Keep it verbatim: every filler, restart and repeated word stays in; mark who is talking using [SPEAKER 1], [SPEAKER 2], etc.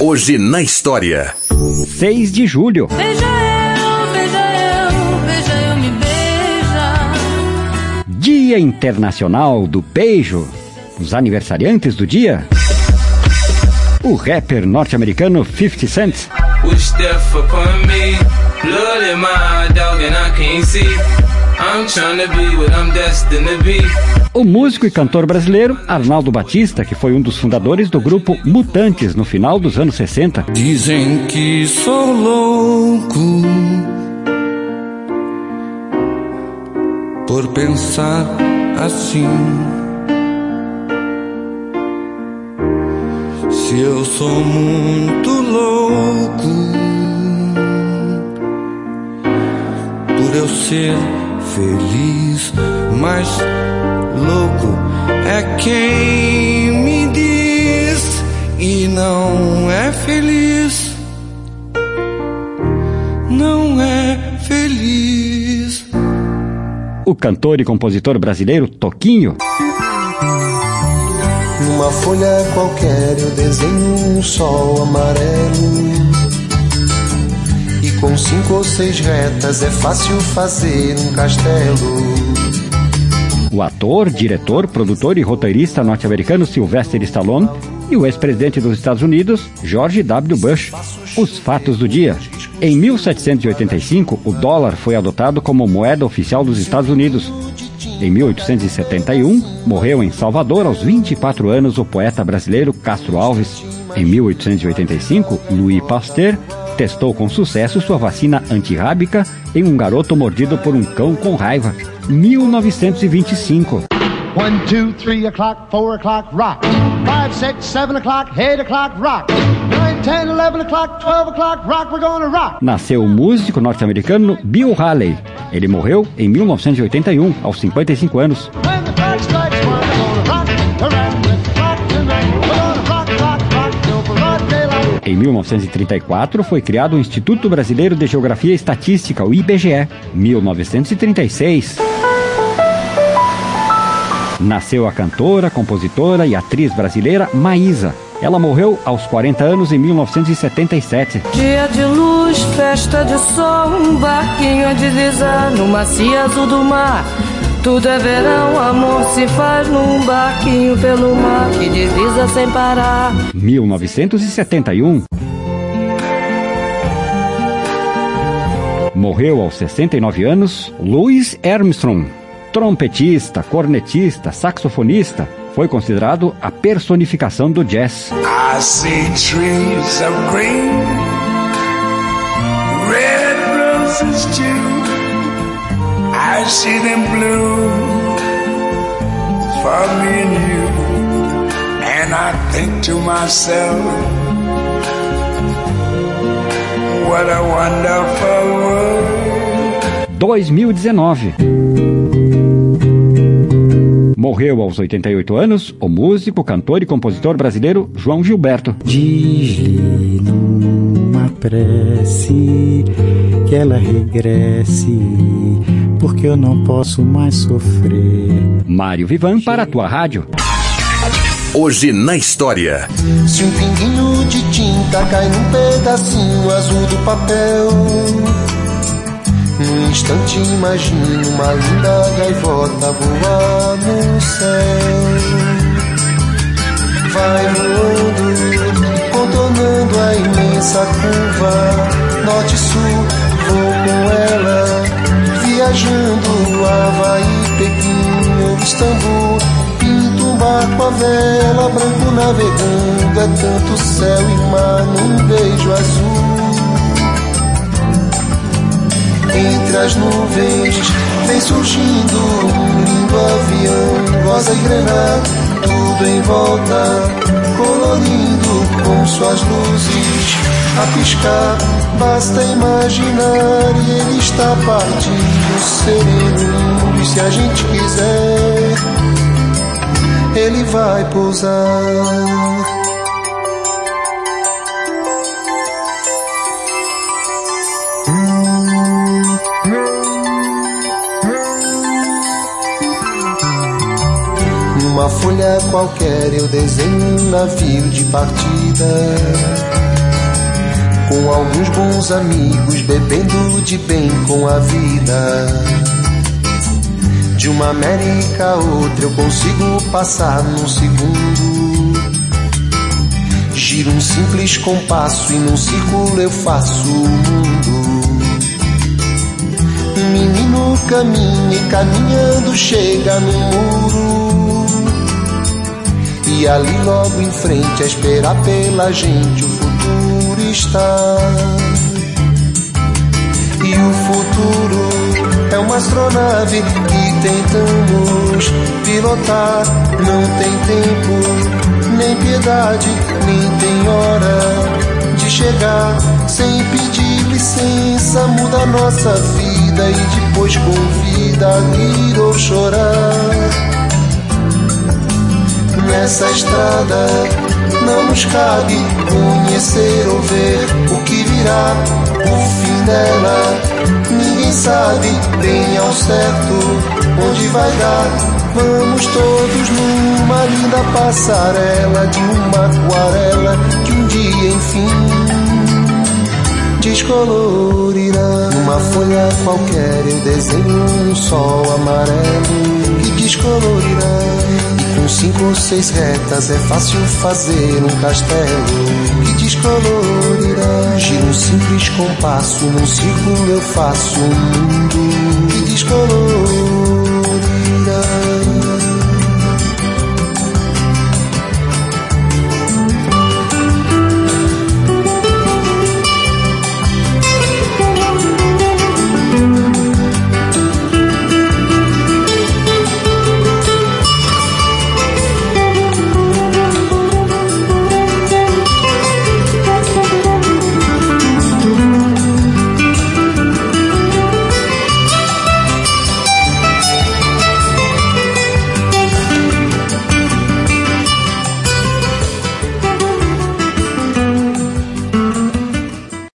[SPEAKER 1] Hoje na história.
[SPEAKER 2] seis de julho.
[SPEAKER 3] Beija eu, beija eu, beija eu, me beija.
[SPEAKER 2] Dia Internacional do Beijo. Os aniversariantes do dia: o rapper norte-americano fifty Cent. O músico e cantor brasileiro Arnaldo Batista, que foi um dos fundadores do grupo Mutantes no final dos anos sessenta.
[SPEAKER 4] Dizem que sou louco por pensar assim. Se eu sou muito louco por eu ser feliz, mas louco é quem me diz e não é feliz, não é feliz.
[SPEAKER 2] O cantor e compositor brasileiro Toquinho.
[SPEAKER 5] Numa folha qualquer eu desenho um sol amarelo, e com cinco ou seis retas é fácil fazer um castelo.
[SPEAKER 2] O ator, diretor, produtor e roteirista norte-americano Sylvester Stallone e o ex-presidente dos Estados Unidos, George W. Bush. Os fatos do dia. Em mil setecentos e oitenta e cinco, o dólar foi adotado como moeda oficial dos Estados Unidos. Em mil oitocentos e setenta e um, morreu em Salvador, aos vinte e quatro anos, o poeta brasileiro Castro Alves. Em mil oitocentos e oitenta e cinco, Louis Pasteur testou com sucesso sua vacina antirrábica em um garoto mordido por um cão com raiva. mil novecentos e vinte e cinco.
[SPEAKER 6] One, two, three o'clock, four o'clock, rock. Five, six, seven o'clock, eight o'clock, rock. Nine, ten, eleven o'clock, twelve o'clock, rock, we're gonna rock.
[SPEAKER 2] Nasceu o músico norte-americano Bill Haley. Ele morreu em mil novecentos e oitenta e um, aos cinquenta e cinco anos.
[SPEAKER 6] When the clock strikes one, we're gonna rock around the clock tonight. We're gonna rock, rock, rock till the broad daylight.
[SPEAKER 2] Em mil novecentos e trinta e quatro, foi criado o Instituto Brasileiro de Geografia e Estatística, o I B G E. mil novecentos e trinta e seis. Nasceu a cantora, compositora e atriz brasileira Maísa. Ela morreu aos quarenta anos em mil novecentos e setenta e sete.
[SPEAKER 3] Dia de luz, festa de sol, um barquinho a deslizar no macio azul do mar. Tudo é verão, amor se faz num barquinho pelo mar que desliza sem parar.
[SPEAKER 2] mil novecentos e setenta e um. Morreu aos sessenta e nove anos Louis Armstrong. Trompetista, cornetista, saxofonista, foi considerado a personificação do jazz.
[SPEAKER 7] I see trees of green, red roses too. I see them blue for me and you. And I think to myself, what a wonderful world.
[SPEAKER 2] dois mil e dezenove. Morreu aos oitenta e oito anos o músico, cantor e compositor brasileiro João Gilberto.
[SPEAKER 8] Diz-lhe numa prece que ela regresse, porque eu não posso mais sofrer.
[SPEAKER 2] Mário Vivan para a tua rádio.
[SPEAKER 1] Hoje na história.
[SPEAKER 5] Se um pinguinho de tinta cai num pedacinho azul do papel, num instante imagino uma linda gaivota voar no céu. Vai voando, contornando a imensa curva, norte e sul, vou com ela, viajando Havaí, Pequim ou Istambul. Pinto um barco a vela, branco navegando, é tanto céu e mar num beijo azul. Entre as nuvens vem surgindo um lindo avião, rosa e grená, tudo em volta, colorindo com suas luzes a piscar. Basta imaginar e ele está partindo, sereno, e se a gente quiser, ele vai pousar. Numa folha qualquer eu desenho um navio de partida, com alguns bons amigos, bebendo de bem com a vida. De uma América a outra eu consigo passar num segundo. Giro um simples compasso e num círculo eu faço o mundo. Um menino caminha e caminhando chega no muro. E ali logo em frente a esperar pela gente o futuro está. E o futuro é uma astronave que tentamos pilotar. Não tem tempo, nem piedade, nem tem hora de chegar. Sem pedir licença muda nossa vida e depois convida a rir ou chorar. Nessa estrada não nos cabe conhecer ou ver o que virá, o fim dela. Ninguém sabe bem ao certo onde vai dar. Vamos todos numa linda passarela de uma aquarela que um dia enfim descolorirá. Numa folha qualquer eu desenho um sol amarelo que descolorirá. E com cinco ou seis retas é fácil fazer um castelo que descolorirá. Giro um simples compasso, num círculo eu faço um mundo que descolorirá.